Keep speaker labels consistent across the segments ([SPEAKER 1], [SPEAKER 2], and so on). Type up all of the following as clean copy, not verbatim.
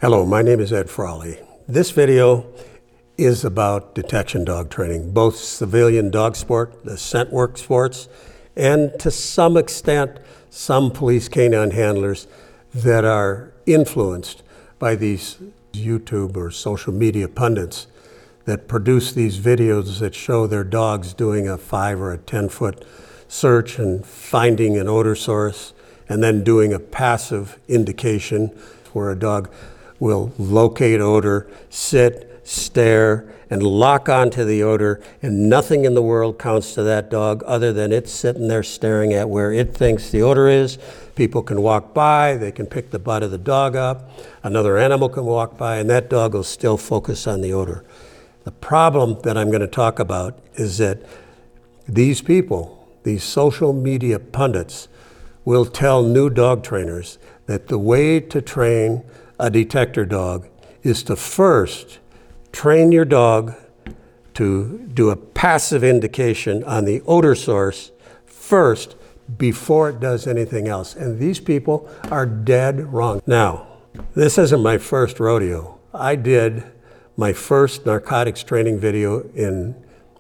[SPEAKER 1] Hello, my name is Ed Frawley. This video is about detection dog training, both civilian dog sport, the scent work sports, and to some extent, some police canine handlers that are influenced by these YouTube or social media pundits that produce these videos that show their dogs doing a 5 or a 10-foot search and finding an odor source, and then doing a passive indication where a dog will locate odor, sit, stare, and lock onto the odor, and nothing in the world counts to that dog other than it sitting there staring at where it thinks the odor is. People can walk by, they can pick the butt of the dog up, another animal can walk by, and that dog will still focus on the odor. The problem that I'm going to talk about is that these people, these social media pundits, will tell new dog trainers that the way to train a detector dog is to first train your dog to do a passive indication on the odor source first before it does anything else. And these people are dead wrong. Now, this isn't my first rodeo. I did my first narcotics training video in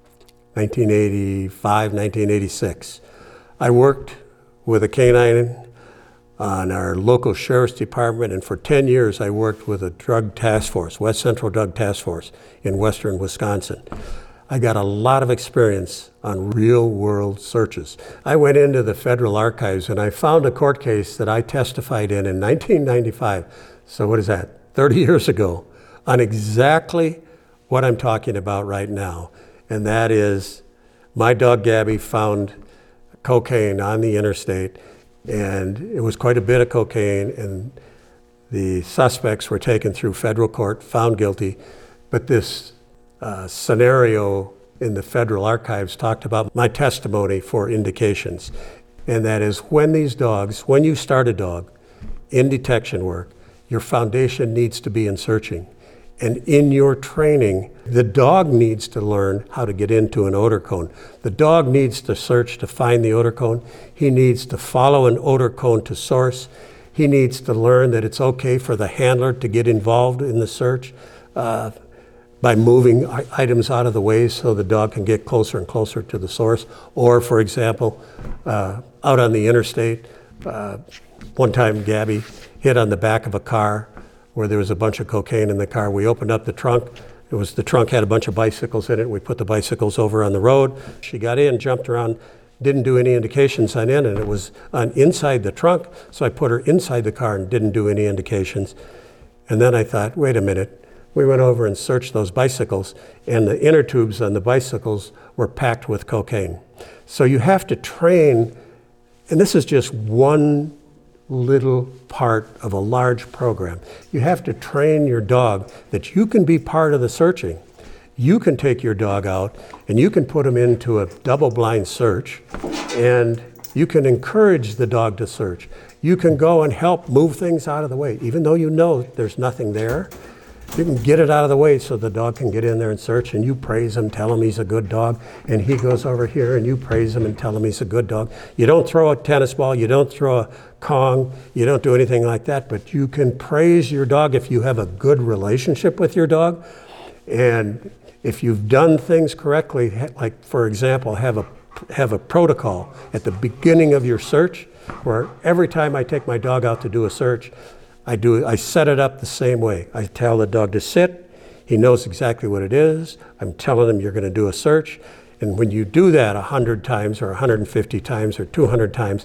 [SPEAKER 1] 1985, 1986. I worked with a canine on our local sheriff's department, and for 10 years I worked with a drug task force, West Central Drug Task Force in western Wisconsin. I got a lot of experience on real world searches. I went into the federal archives and I found a court case that I testified in 1995. So what is that, 30 years ago, on exactly what I'm talking about right now. And that is, my dog Gabby found cocaine on the interstate, and it was quite a bit of cocaine, and the suspects were taken through federal court, found guilty. But this scenario in the federal archives talked about my testimony for indications. And that is, when these dogs, when you start a dog in detection work, your foundation needs to be in searching. And in your training, the dog needs to learn how to get into an odor cone. The dog needs to search to find the odor cone. He needs to follow an odor cone to source. He needs to learn that it's okay for the handler to get involved in the search by moving items out of the way so the dog can get closer and closer to the source. Or, for example, out on the interstate, one time Gabby hit on the back of a car where there was a bunch of cocaine in the car. We opened up the trunk. The trunk had a bunch of bicycles in it. We put the bicycles over on the road. She got in, jumped around, didn't do any indications on in, and it was on inside the trunk. So I put her inside the car and didn't do any indications. And then I thought, wait a minute. We went over and searched those bicycles, and the inner tubes on the bicycles were packed with cocaine. So you have to train, and this is just one little part of a large program. You have to train your dog that you can be part of the searching. You can take your dog out and you can put him into a double-blind search, and you can encourage the dog to search. You can go and help move things out of the way. Even though you know there's nothing there, you can get it out of the way so the dog can get in there and search, and you praise him, tell him he's a good dog, and he goes over here and you praise him and tell him he's a good dog. You don't throw a tennis ball, you don't throw a Kong, you don't do anything like that, but you can praise your dog if you have a good relationship with your dog. And if you've done things correctly, like for example, have a protocol at the beginning of your search, where every time I take my dog out to do a search, I set it up the same way. I tell the dog to sit. He knows exactly what it is. I'm telling him you're going to do a search. And when you do that 100 times or 150 times or 200 times,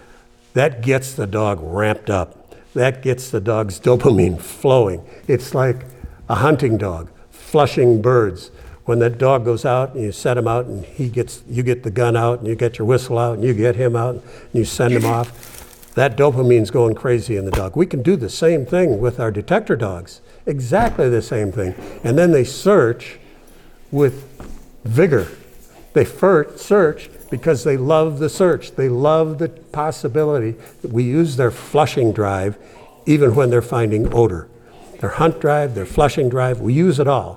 [SPEAKER 1] that gets the dog ramped up. That gets the dog's dopamine flowing. It's like a hunting dog flushing birds. When that dog goes out and you set him out and you get the gun out and you get your whistle out and you get him out and you send him off, that dopamine's going crazy in the dog. We can do the same thing with our detector dogs, exactly the same thing. And then they search with vigor. They search because they love the search. They love the possibility that we use their flushing drive even when they're finding odor. Their hunt drive, their flushing drive, we use it all.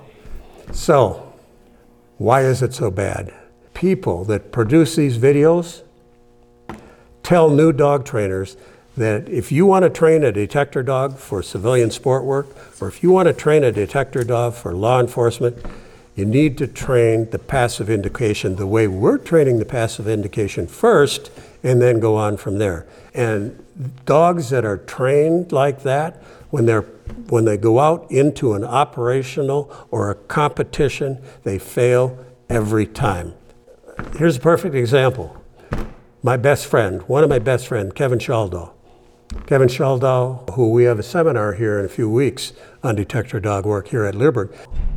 [SPEAKER 1] So, why is it so bad? People that produce these videos tell new dog trainers that if you want to train a detector dog for civilian sport work, or if you want to train a detector dog for law enforcement, you need to train the passive indication the way we're training the passive indication first, and then go on from there. And dogs that are trained like that, when they go out into an operational or a competition, they fail every time. Here's a perfect example. My best friend, one of my best friends, Kevin Shaldaw. Kevin Shaldaw, who we have a seminar here in a few weeks on detector dog work here at Leerburg,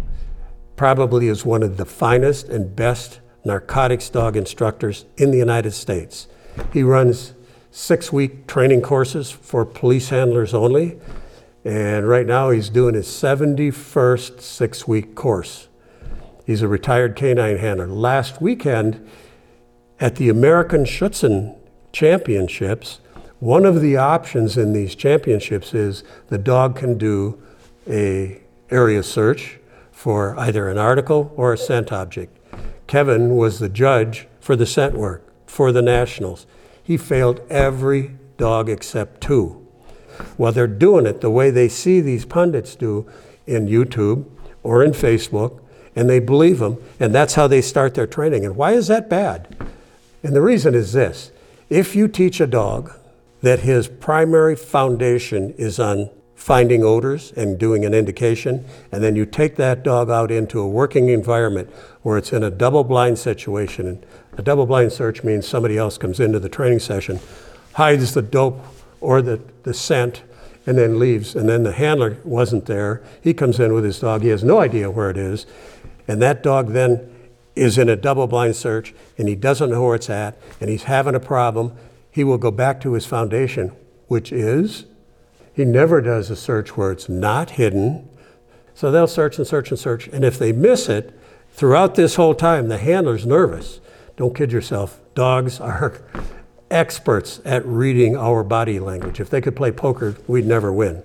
[SPEAKER 1] probably is one of the finest and best narcotics dog instructors in the United States. He runs 6-week training courses for police handlers only, and right now he's doing his 71st 6-week course. He's a retired canine handler. Last weekend at the American Schutzhund Championships, one of the options in these championships is the dog can do an area search for either an article or a scent object. Kevin was the judge for the scent work for the Nationals. He failed every dog except 2. Well, they're doing it the way they see these pundits do in YouTube or in Facebook, and they believe them, and that's how they start their training. And why is that bad? And the reason is this. If you teach a dog that his primary foundation is on finding odors and doing an indication, and then you take that dog out into a working environment where it's in a double-blind situation, and a double-blind search means somebody else comes into the training session, hides the dope or the scent, and then leaves, and then the handler wasn't there. He comes in with his dog. He has no idea where it is, and that dog then is in a double-blind search, and he doesn't know where it's at, and he's having a problem. He will go back to his foundation, which is he never does a search where it's not hidden. So they'll search and search and search, and if they miss it, throughout this whole time, the handler's nervous. Don't kid yourself. Dogs are experts at reading our body language. If they could play poker, we'd never win.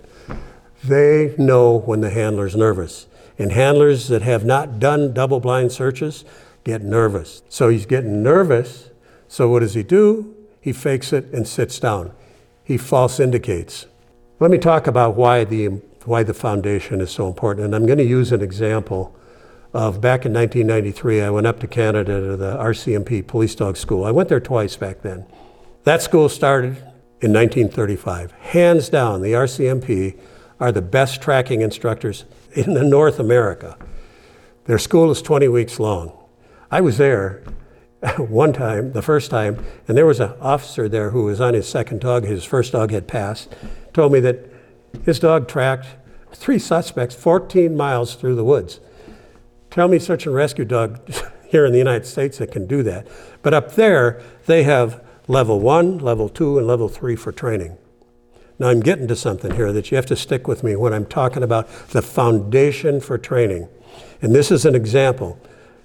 [SPEAKER 1] They know when the handler's nervous. And handlers that have not done double-blind searches get nervous. So he's getting nervous, so what does he do? He fakes it and sits down. He false indicates. Let me talk about why the foundation is so important, and I'm going to use an example of back in 1993, I went up to Canada to the RCMP Police Dog School. I went there twice back then. That school started in 1935. Hands down, the RCMP are the best tracking instructors in North America. Their school is 20 weeks long. I was there one time, the first time, and there was an officer there who was on his second dog. His first dog had passed. Told me that his dog tracked 3 suspects 14 miles through the woods. Tell me search and rescue dog here in the United States that can do that. But up there, they have level 1, level 2, and level 3 for training. Now I'm getting to something here that you have to stick with me when I'm talking about the foundation for training. And this is an example.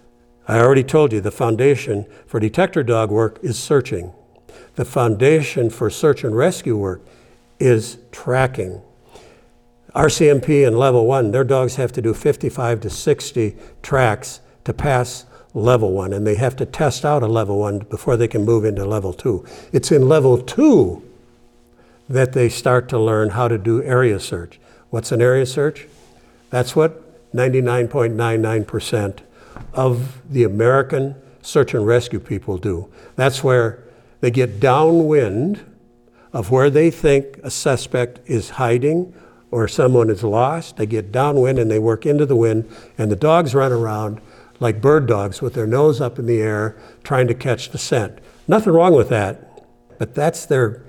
[SPEAKER 1] I already told you the foundation for detector dog work is searching. The foundation for search and rescue work is tracking. RCMP and level 1, their dogs have to do 55 to 60 tracks to pass level 1, and they have to test out a level 1 before they can move into level 2. It's in level 2 that they start to learn how to do area search. What's an area search? That's what 99.99% of the American search and rescue people do. That's where they get downwind of where they think a suspect is hiding or someone is lost. They get downwind and they work into the wind, and the dogs run around like bird dogs with their nose up in the air trying to catch the scent. Nothing wrong with that, but that's their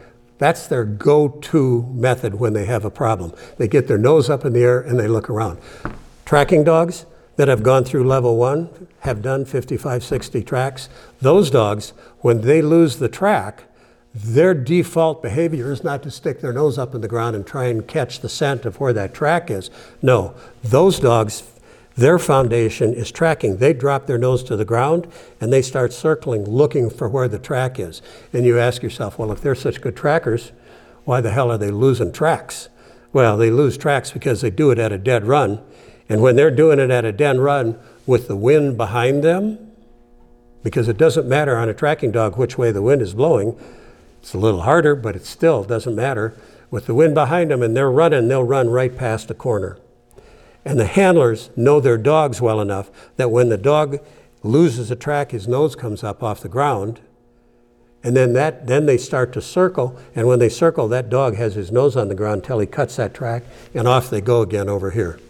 [SPEAKER 1] go-to method when they have a problem. They get their nose up in the air and they look around. Tracking dogs that have gone through level 1 have done 55, 60 tracks. Those dogs, when they lose the track, their default behavior is not to stick their nose up in the ground and try and catch the scent of where that track is. No, those dogs, their foundation is tracking. They drop their nose to the ground and they start circling, looking for where the track is. And you ask yourself, well, if they're such good trackers, why the hell are they losing tracks? Well, they lose tracks because they do it at a dead run. And when they're doing it at a dead run with the wind behind them, because it doesn't matter on a tracking dog which way the wind is blowing, It's a little harder, but it still doesn't matter. With the wind behind them and they're running, they'll run right past a corner. And the handlers know their dogs well enough that when the dog loses a track, his nose comes up off the ground, and then they start to circle, and when they circle, that dog has his nose on the ground until he cuts that track, and off they go again over here.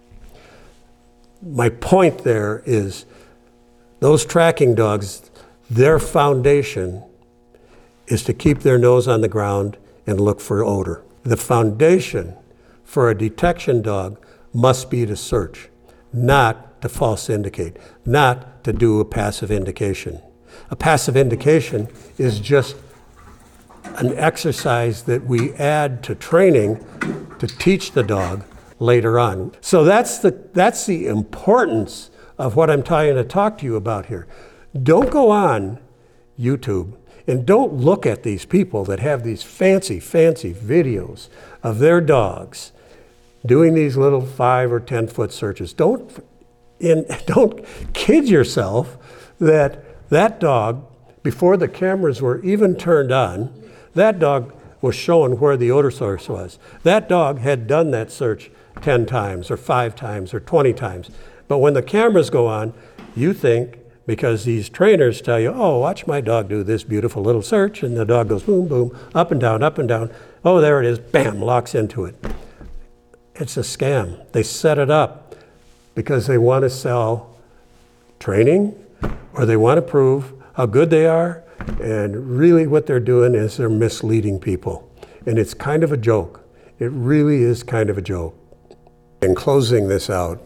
[SPEAKER 1] My point there is those tracking dogs, their foundation is to keep their nose on the ground and look for odor. The foundation for a detection dog must be to search, not to false indicate, not to do a passive indication. A passive indication is just an exercise that we add to training to teach the dog later on. So that's the importance of what I'm trying to talk to you about here. Don't go on YouTube and don't look at these people that have these fancy videos of their dogs doing these little 5 or 10 foot searches. Don't kid yourself that dog, before the cameras were even turned on, that dog was showing where the odor source was. That dog had done that search 10 times or 5 times or 20 times. But when the cameras go on, you think, because these trainers tell you, oh, watch my dog do this beautiful little search, and the dog goes boom, boom, up and down, up and down. Oh, there it is, bam, locks into it. It's a scam. They set it up because they want to sell training, or they want to prove how good they are, and really what they're doing is they're misleading people. And it's kind of a joke. It really is kind of a joke. In closing this out,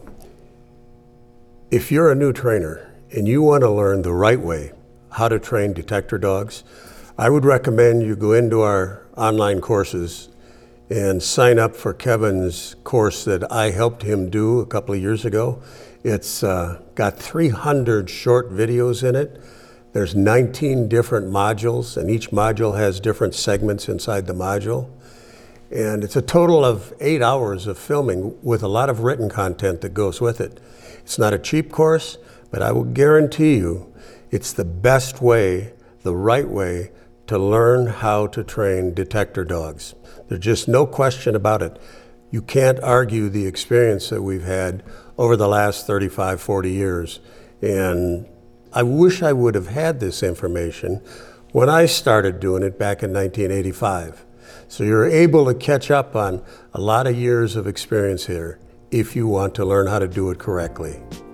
[SPEAKER 1] if you're a new trainer and you want to learn the right way how to train detector dogs, I would recommend you go into our online courses and sign up for Kevin's course that I helped him do a couple of years ago. It's got 300 short videos in it. There's 19 different modules, and each module has different segments inside the module. And it's a total of 8 hours of filming with a lot of written content that goes with it. It's not a cheap course, but I will guarantee you it's the best way, the right way, to learn how to train detector dogs. There's just no question about it. You can't argue the experience that we've had over the last 35, 40 years. And I wish I would have had this information when I started doing it back in 1985. So you're able to catch up on a lot of years of experience here if you want to learn how to do it correctly.